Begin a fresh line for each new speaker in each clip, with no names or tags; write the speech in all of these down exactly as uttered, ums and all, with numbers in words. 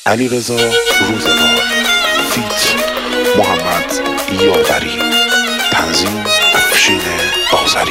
علیرضا روزگار فیت محمد یاوری تنظیم افشین آذری.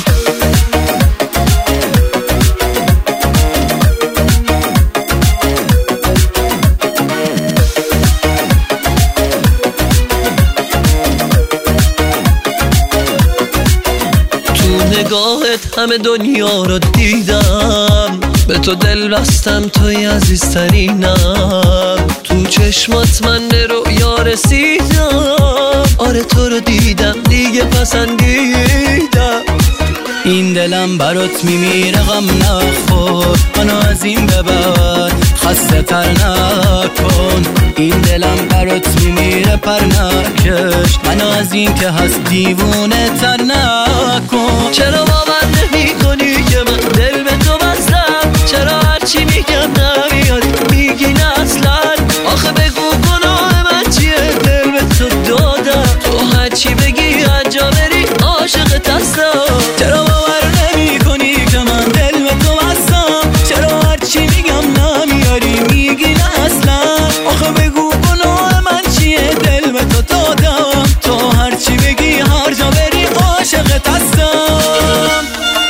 نگاهت همه دنیا رو دیدم، به تو دل بستم، توی عزیزترینم. تو چشمات من به رؤیا رسیدم، آره تو رو دیدم دیگه پسندیدم.
این دلم برات میمیره غم نخور، منو از این به بعد خسته تر نکن. این دلم برات میمیره پر نکش، منو از این که هست دیوونه تر نکن.
چرا باور نمی کنی که من دل به تو بستم؟ چرا هرچی میگم نمیاد میگی نه اصلا؟ آخه بگو گناه من چیه؟ دل به تو دادم، تو هرچی بگی هرجا بری عاشقت هستم.
چرا باور نمی کنی که من دل به تو بستم؟ چرا هرچی میگم نمیاری میگی نه اصلا؟ آخه بگو گناه من چیه؟ دل به تو دادم، تو هرچی بگی هرجا بری عاشقت هستم.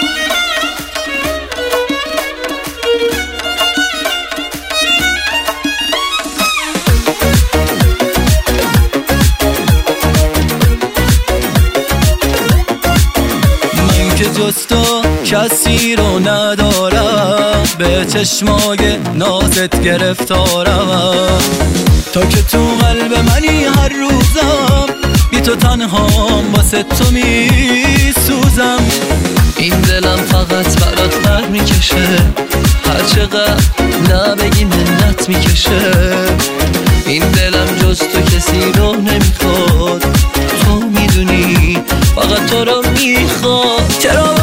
جز تو کسی رو ندارم، به چشمای نازت گرفتارم. تا که تو قلب منی هر روزم، بی تو تنهام واسه تو می سوزم.
این دلم فقط برات بر میکشه، هر چقدر نبگی منت میکشه. این دلم جز تو کسی رو نمیخواد، تو میدونی فقط تو رو میخواد.
چرا